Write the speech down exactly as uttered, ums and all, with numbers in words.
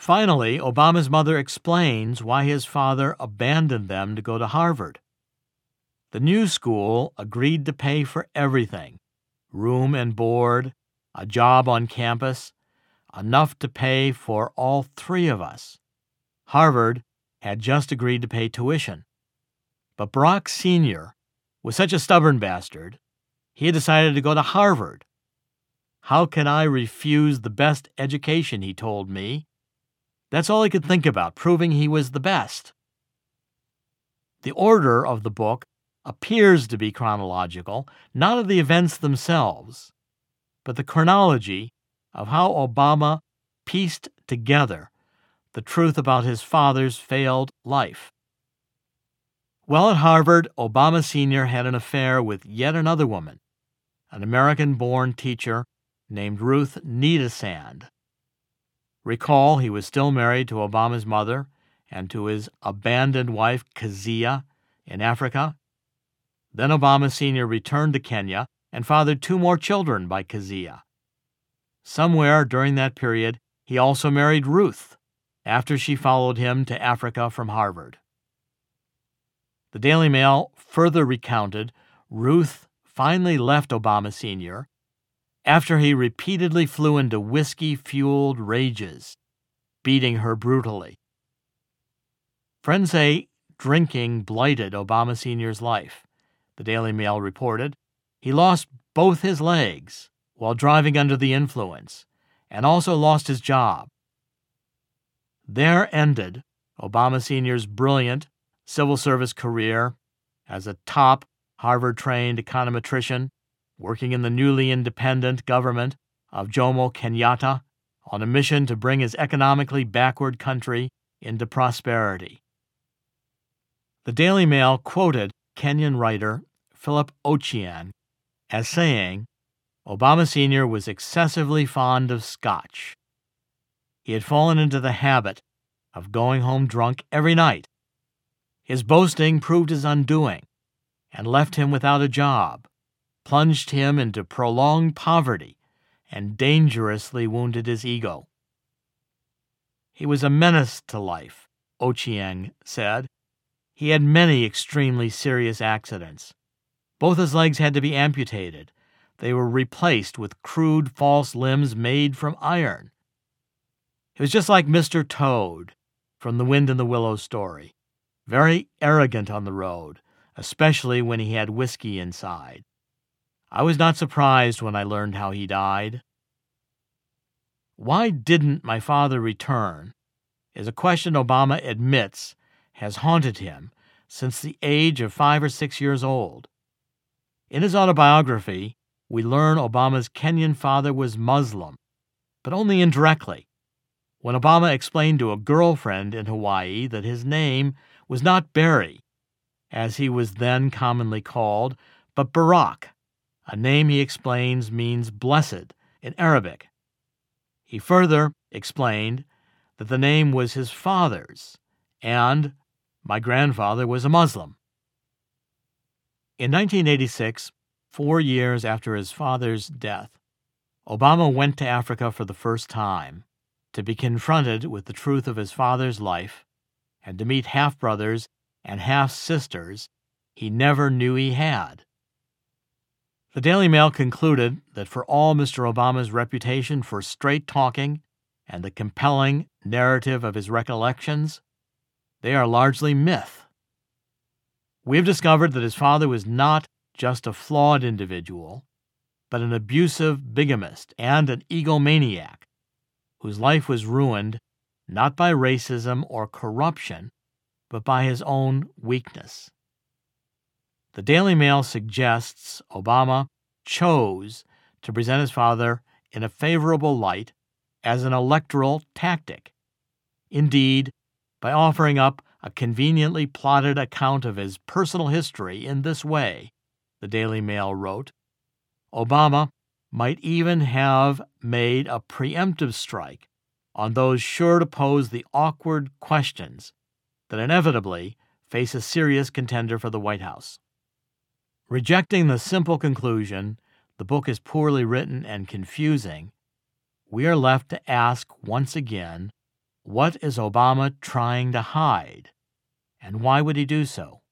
Finally, Obama's mother explains why his father abandoned them to go to Harvard. The new school agreed to pay for everything: room and board, a job on campus, enough to pay for all three of us. Harvard had just agreed to pay tuition. But Barack Senior was such a stubborn bastard, he had decided to go to Harvard. How can I refuse the best education, he told me. That's all he could think about, proving he was the best. The order of the book appears to be chronological, not of the events themselves, but the chronology of how Obama pieced together the truth about his father's failed life. While at Harvard, Obama Senior had an affair with yet another woman, an American-born teacher named Ruth Needesand. Recall, he was still married to Obama's mother and to his abandoned wife, Kezia, in Africa. Then Obama Senior returned to Kenya and fathered two more children by Kezia. Somewhere during that period, he also married Ruth, after she followed him to Africa from Harvard. The Daily Mail further recounted Ruth finally left Obama Senior after he repeatedly flew into whiskey-fueled rages, beating her brutally. Friends say drinking blighted Obama Senior's life. The Daily Mail reported he lost both his legs while driving under the influence, and also lost his job. There ended Obama Senior's brilliant civil service career as a top Harvard-trained econometrician working in the newly independent government of Jomo Kenyatta on a mission to bring his economically backward country into prosperity. The Daily Mail quoted Kenyan writer Philip Ochieng as saying, Obama Senior was excessively fond of scotch. He had fallen into the habit of going home drunk every night. His boasting proved his undoing and left him without a job, plunged him into prolonged poverty, and dangerously wounded his ego. He was a menace to life, Ochieng said. He had many extremely serious accidents. Both his legs had to be amputated. They were replaced with crude false limbs made from iron. He was just like Mister Toad from the Wind in the Willow story, very arrogant on the road, especially when he had whiskey inside. I was not surprised when I learned how he died. Why didn't my father return is a question Obama admits has haunted him since the age of five or six years old. In his autobiography, we learn Obama's Kenyan father was Muslim, but only indirectly, when Obama explained to a girlfriend in Hawaii that his name was not Barry, as he was then commonly called, but Barack, a name he explains means blessed in Arabic. He further explained that the name was his father's, and my grandfather was a Muslim. In nineteen eighty-six, four years after his father's death, Obama went to Africa for the first time to be confronted with the truth of his father's life and to meet half-brothers and half-sisters he never knew he had. The Daily Mail concluded that for all Mister Obama's reputation for straight-talking and the compelling narrative of his recollections, they are largely myth. We have discovered that his father was not just a flawed individual, but an abusive bigamist and an egomaniac whose life was ruined not by racism or corruption, but by his own weakness. The Daily Mail suggests Obama chose to present his father in a favorable light as an electoral tactic. Indeed, by offering up a conveniently plotted account of his personal history in this way, the Daily Mail wrote, Obama might even have made a preemptive strike on those sure to pose the awkward questions that inevitably face a serious contender for the White House. Rejecting the simple conclusion the book is poorly written and confusing, we are left to ask once again, What is Obama trying to hide? And why would he do so?